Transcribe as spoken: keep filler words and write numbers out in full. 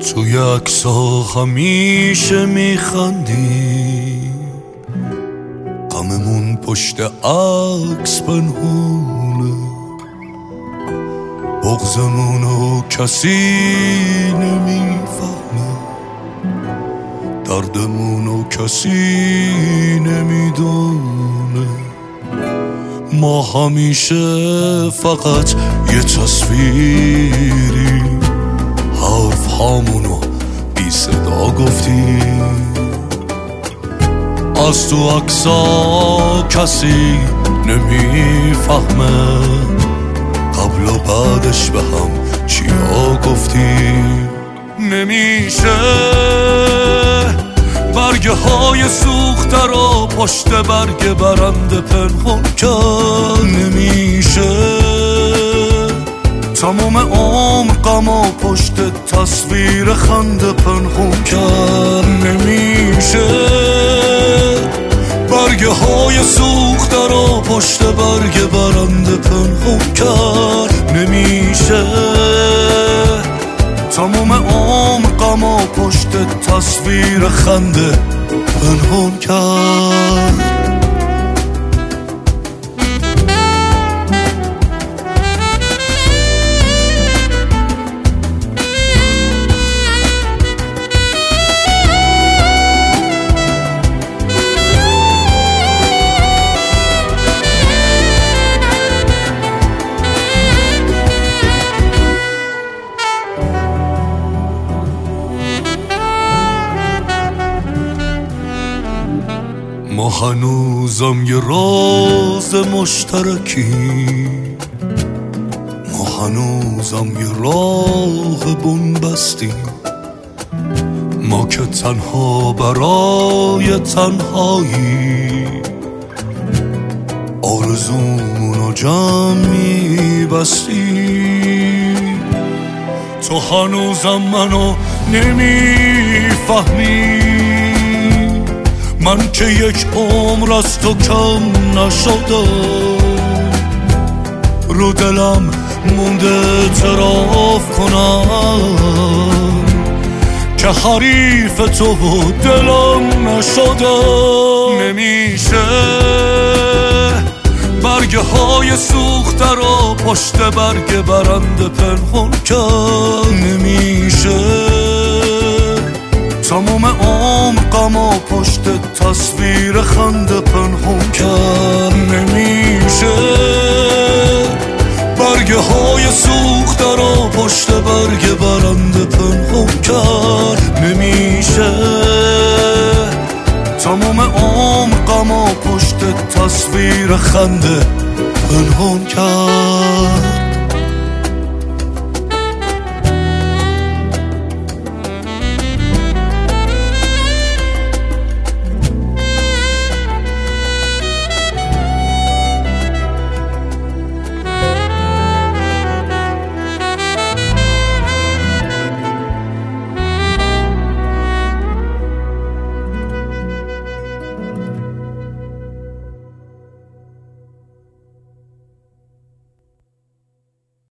توی عکس‌ها همیشه میخندی، غممون پشت عکس پنهونه، بغضمونو کسی نمیفهمه، دردمونو کسی نمیدونه. ما همیشه فقط یه تصویری، حرف هامونو بی صدا گفتیم، از تو عکسا کسی نمیفهمه، قبل و بعدش به هم چیا گفتیم. نمیشه برگه های سوخته رو پشت برگ برنده پنهون کرد، نمیشه تمام عمر غم و پشت تصویر خنده پنهون کرد، نمیشه برگه های سوخته رو پشت برگ برنده پنهون کرد، نمیشه تمام عمر غم و پشت تصویر خنده پنهون کرد. ما هنوزم یه راز مشترکی، ما هنوزم یه راه بنبستیم، ما که تنها برای تنهایی آرزومونو جمع میبستیم. تو هنوزم منو نمیفهمی، من که یک عمر از تو کم نشدم، رو دلم مونده اعتراف کنم که حریف تو و دلم نشدم. نمیشه برگه های سوخته رو پشت برگ برنده پنهون کرد، نمیشه تمام عمر غم و پشت تصویر خنده پنهون کرد، نمیشه برگه های سوخته رو پشت برگ برنده پنهون کرد، نمیشه تمام عمر غم و پشت تصویر خنده پنهون کرد.